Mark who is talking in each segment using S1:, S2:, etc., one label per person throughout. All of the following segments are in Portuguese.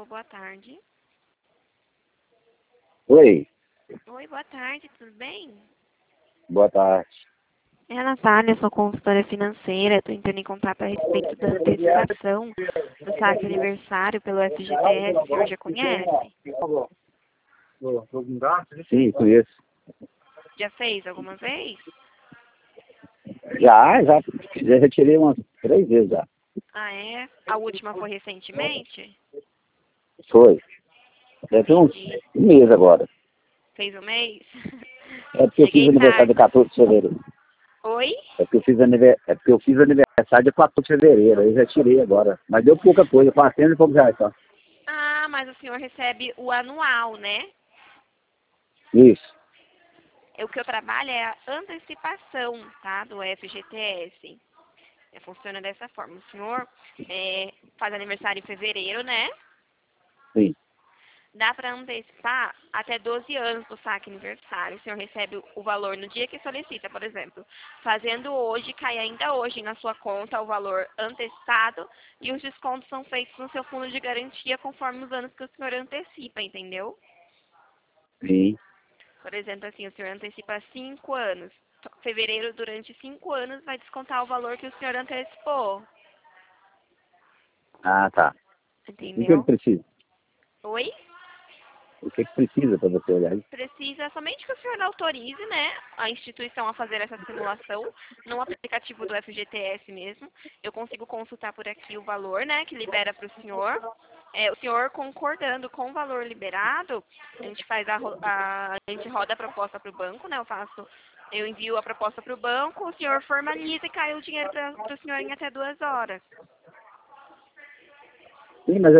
S1: Alô, boa tarde.
S2: Oi,
S1: Oi, boa tarde, tudo bem?
S2: boa tarde.
S1: É a Natália, sou consultora financeira. Estou entrando em contato a respeito da antecipação do saque aniversário pelo FGTS. O senhor já conhece?
S2: Sim, conheço.
S1: Já fez alguma vez?
S2: Já retirei umas 3 vezes já.
S1: Ah, é? A última foi recentemente?
S2: Foi. Deve ter uns
S1: Entendi.
S2: um mês agora.
S1: Fez um mês?
S2: É porque eu fiz
S1: Cheguei
S2: aniversário dia
S1: tarde.
S2: 14 de fevereiro.
S1: Oi?
S2: É porque eu fiz aniversário dia 14 de fevereiro. Aí já tirei agora. Mas deu pouca coisa, 400 e poucos reais só.
S1: Ah, mas o senhor recebe o anual, né?
S2: Isso.
S1: O que eu trabalho é a antecipação, tá? Do FGTS. Funciona dessa forma. O senhor faz aniversário em fevereiro, né?
S2: Sim.
S1: Dá para antecipar até 12 anos do saque aniversário. O senhor recebe o valor no dia que solicita, por exemplo. Fazendo hoje, cai ainda hoje na sua conta o valor antecipado e os descontos são feitos no seu fundo de garantia conforme os anos que o senhor antecipa, entendeu?
S2: Sim.
S1: Por exemplo, assim, o senhor antecipa 5 anos. Fevereiro, durante 5 anos, vai descontar o valor que o senhor antecipou.
S2: Ah, tá. E o que
S1: Entendeu?
S2: precisa?
S1: Oi?
S2: O que precisa para você olhar isso?
S1: Precisa somente que o senhor autorize, né, a instituição a fazer essa simulação no aplicativo do FGTS mesmo. Eu consigo consultar por aqui o valor, né, que libera para o senhor. O senhor concordando com o valor liberado, a gente faz a gente roda a proposta para o banco, né, eu envio a proposta para o banco, o senhor formaliza e cai o dinheiro para o senhor em até 2 horas.
S2: Sim, mas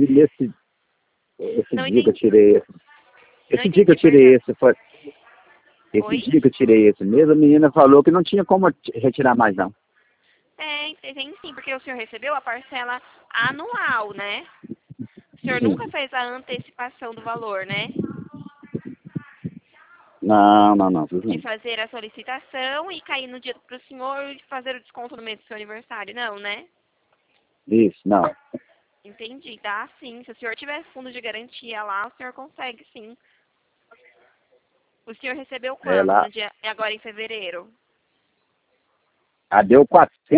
S2: esse
S1: Não
S2: dia que eu
S1: entendi,
S2: tirei esse.
S1: não
S2: Esse dia que eu
S1: entendi,
S2: tirei
S1: perdão.
S2: esse foi. Esse
S1: Oi?
S2: dia que eu tirei esse mesmo, a menina falou que não tinha como retirar mais não.
S1: Tem sim, porque o senhor recebeu a parcela anual, né? O senhor
S2: Sim.
S1: nunca fez a antecipação do valor, né?
S2: Não, fiz
S1: De
S2: não.
S1: fazer a solicitação e cair no dia para o senhor e fazer o desconto no mês do seu aniversário, não, né?
S2: Isso, não.
S1: Entendi, dá sim. Se o senhor tiver fundo de garantia lá, o senhor consegue sim. O senhor recebeu
S2: É
S1: quando?
S2: lá.
S1: No dia, agora em fevereiro?
S2: Deu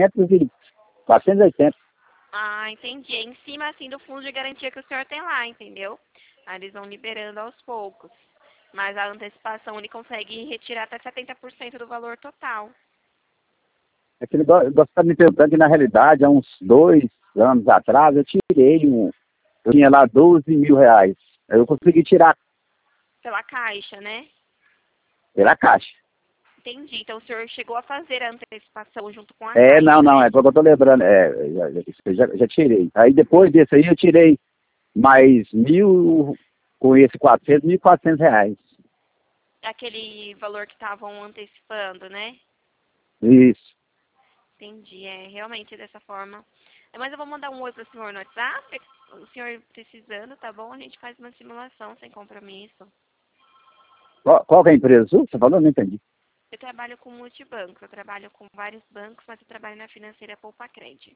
S2: 480.
S1: Ah, entendi. É em cima, assim, do fundo de garantia que o senhor tem lá, entendeu? Aí eles vão liberando aos poucos. Mas a antecipação ele consegue retirar até 70% do valor total.
S2: Aquele negócio está me perguntando que, na realidade, há uns 2 anos atrás, eu tinha lá 12 mil reais. Aí eu consegui tirar
S1: Pela caixa, né?
S2: pela caixa.
S1: Entendi. Então o senhor chegou a fazer a antecipação junto com a
S2: Não,
S1: caixa, né?
S2: é porque eu tô lembrando. Já tirei. Aí depois desse aí eu tirei mais 1.000, com esse 400, R$ 1.400.
S1: Aquele valor que estavam antecipando, né?
S2: Isso.
S1: Entendi. É realmente dessa forma. Mas eu vou mandar um oi pro senhor no WhatsApp. O senhor precisando, tá bom? A gente faz uma simulação sem compromisso.
S2: Qual que é a empresa sua? Você falou? Não entendi.
S1: Eu trabalho com multibanco, eu trabalho com vários bancos, mas eu trabalho na financeira Poupa Cred.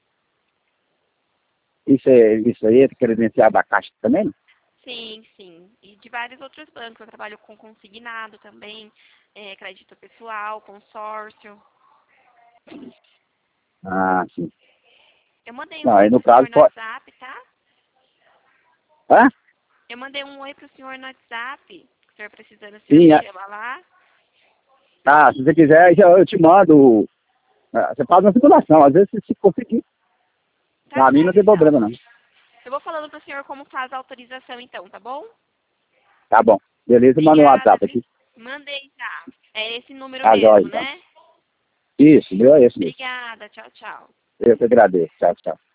S2: Isso aí é credenciado da Caixa também? Não?
S1: Sim, sim. E de vários outros bancos. Eu trabalho com consignado também, crédito pessoal, consórcio.
S2: Ah, sim.
S1: Eu mandei um
S2: Não,
S1: oi
S2: aí no
S1: pro
S2: caso
S1: senhor no
S2: pode.
S1: WhatsApp, tá?
S2: Hã?
S1: Eu mandei um oi pro senhor no WhatsApp. Se o senhor precisando, o senhor
S2: Sim,
S1: me chama lá.
S2: se você quiser, eu te mando. Você faz uma simulação, às vezes se conseguir.
S1: Tá
S2: Pra mim não
S1: certo,
S2: tem
S1: então.
S2: problema não.
S1: Eu vou falando pro senhor como faz a autorização, então, tá bom?
S2: Tá bom. Beleza, manda um
S1: Obrigada,
S2: WhatsApp
S1: viu?
S2: aqui.
S1: Mandei já. É esse número
S2: Tá jóia,
S1: mesmo,
S2: então.
S1: né?
S2: Isso, meu é esse mesmo.
S1: Obrigada. Tchau, tchau.
S2: Eu que agradeço. Tchau, tchau.